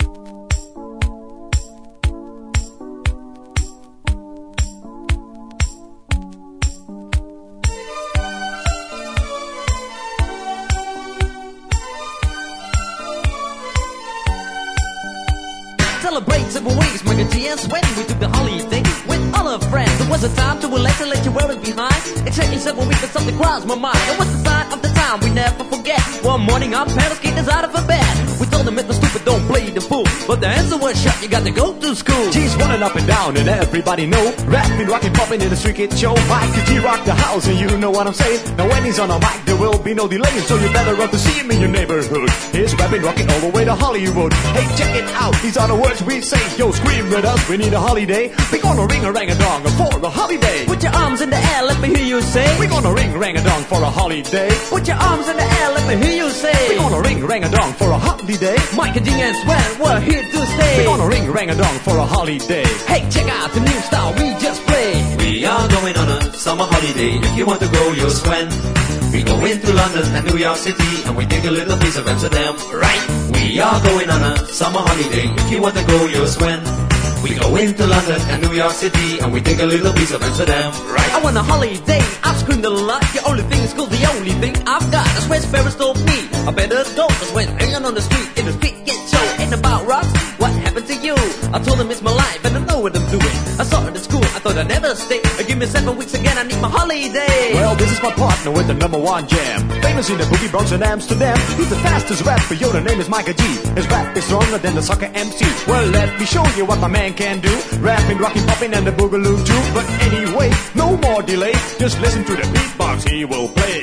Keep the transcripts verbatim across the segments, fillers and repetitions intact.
Celebrate several weeks, Michael G and Swen. We took the holiday with all our friends. There was a time to relax and let your worries behind. Exactly several weeks, but something crossed my mind. It was the sign of the time we never forget. One morning our parents kicked us out of a bed. We told them it's no stupid, don't play the fool. But the answer was shut, you got to go to school. G's running up and down and everybody know. Rapping, rocking, popping in the street kid show. Michael G rock the house and you know what I'm saying. Now when he's on a mic there will be no delay. So you better run to see him in your neighborhood. He's rapping, rocking all the way to Hollywood. Hey, check it out, these are the words we say. Yo, scream with us, we need a holiday. We're gonna ring a rang a dong for a holiday. Put your arms in the air, let me hear you say. We're gonna ring rang a dong for a holiday. Put your arms in the air, let me hear you say. We're gonna ring rang a dong for a holiday. Michael G and Swen, we're here to stay. We're gonna ring rang a dong for a holiday. Hey, check out the new style we just played. We are going on a summer holiday. If you want to go, you'll Swen. We go into London and New York City, and we take a little piece of Amsterdam, right? We are going on a summer holiday. If you want to go, you'll Swen. We go into London and New York City, and we take a little piece of Amsterdam, right? I want a holiday, I've screamed a lot. The only thing is cool, the only thing I've got. That's where Sparrows told me I better go. That's when hanging on the street, in the street get show. Ain't about rocks, what happened to you? I told him it's my life and I know what I'm doing. I saw it at school, I thought I'd never stay. Give me seven weeks again, I need my holiday. Well, this is my partner with the number one jam. Famous in the boogie Bronx and Amsterdam. He's the fastest rapper, yo, the name is Michael G. His rap is stronger than the soccer M C. Well, let me show you what my man can do. Rapping, rocking, popping, and the boogaloo too. But anyway, no more delay. Just listen to the beatbox he will play.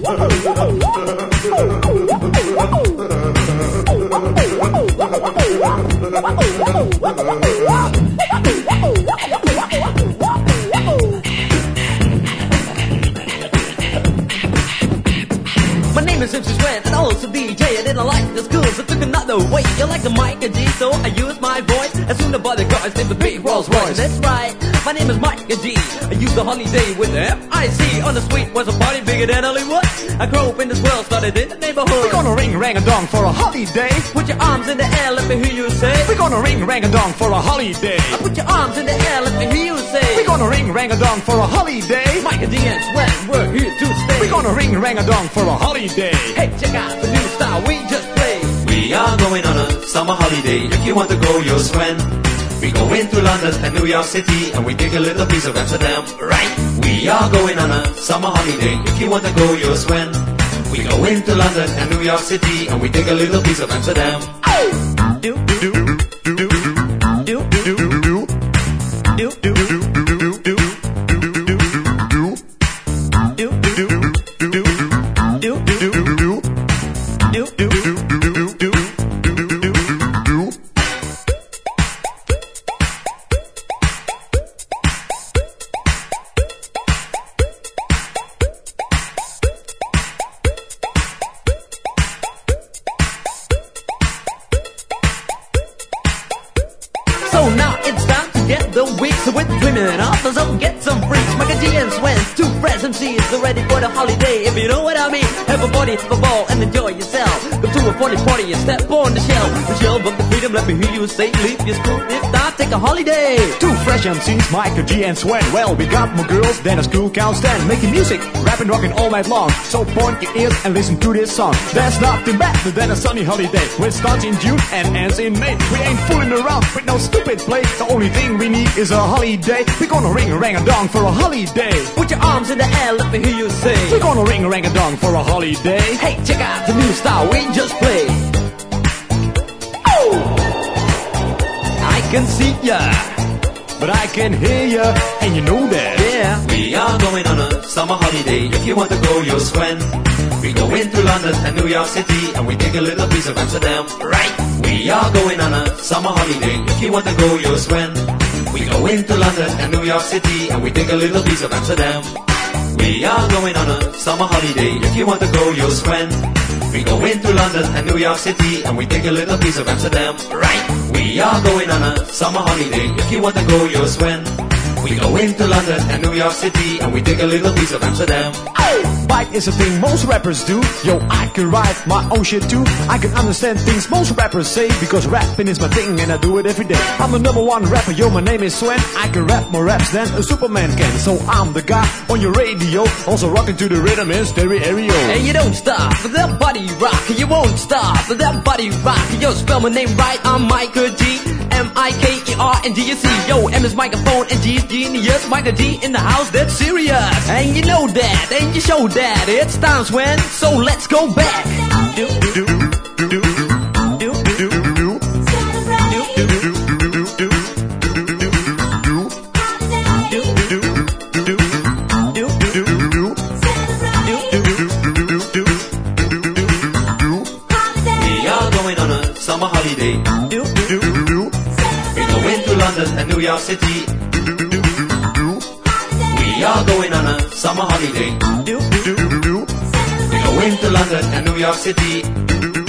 My name is Simpsons Swen and also D J. I didn't like the school, so took another way. You like the Michael G, so I used my voice. As soon as the guys named the big Rolls Royce. That's right, my name is Michael G. I used the holiday with the F I C. On the street was a party bigger than Hollywood. I grew up in this world, started in the neighborhood. We're gonna ring rang a dong for a holiday. Put your arms in the air, let me hear you say. We're gonna ring rang a dong for a holiday. Put your arms in the air, let me hear you say. We're gonna ring rang a dong for a holiday. Michael G and Swen, we're here to stay. We're gonna ring rang a dong for a holiday. Hey, check out the new style we just played. We are going on a summer holiday. If you want to go, you'll Swen. We go into London and New York City, and we take a little piece of Amsterdam, right? We are going on a summer holiday. If you want to go, you'll Swen. We go into London and New York City, and we take a little piece of Amsterdam. Oh! Do, do, do, do, do, do, do, do, do, do, do, do. So now it's time to get the weeks with women and others, so get some freaks. Michael G and Swen, two fresh M Cs, are ready for the holiday. If you know what I mean, have a party, have a ball, and enjoy yourself. Go to a party party and step on the shelf. The shelf of the freedom, let me hear you say, leave your school, if not, take a holiday. Two fresh M Cs, Michael G and Swen. Well, we got more girls than a school can stand. Making music, rapping, rocking all night long. So point your ears and listen to this song. There's nothing better than a sunny holiday, which starts in June and ends in May. We ain't fooling around with no stupid play. The only thing we need is a holiday. We're gonna ring a rang a dong for a holiday. Put your arms in the air, let me hear you say. We're gonna ring a rang a dong for a holiday. Hey, check out the new style we just played. Oh! I can see ya, but I can hear ya, and you know that. Yeah. We are going on a summer holiday. If you want to go, you'll Swen. We go into London and New York City, and we take a little piece of Amsterdam, right? We are going on a summer holiday. If you want to go, you'll Swen. We go into London and New York City, and we take a little piece of Amsterdam. We are going on a summer holiday. If you want to go, you'll Swen. We go into London and New York City, and we take a little piece of Amsterdam, right? We are going on a summer holiday. If you want to go, you'll Swen. We go into London and New York City, and we take a little piece of Amsterdam. Bike is a thing most rappers do. Yo, I can write my own shit too. I can understand things most rappers say, because rapping is my thing and I do it every day. I'm the number one rapper, yo, my name is Sven. I can rap more raps than a Superman can. So I'm the guy on your radio, also rocking to the rhythm in stereo. And you don't stop with that body rock. You won't stop with that body rock. Yo, spell my name right, I'm Michael G. M I K E R and G S C. Yo, M is microphone and G is genius. Michael G in the house, that's serious. And you know that, and you show that. It's time, Sven, so let's go back. Do, do, do, do, do, do, do. We are going on a summer holiday. We go into London and New York City. We are going on a summer holiday. We go into London and New York City.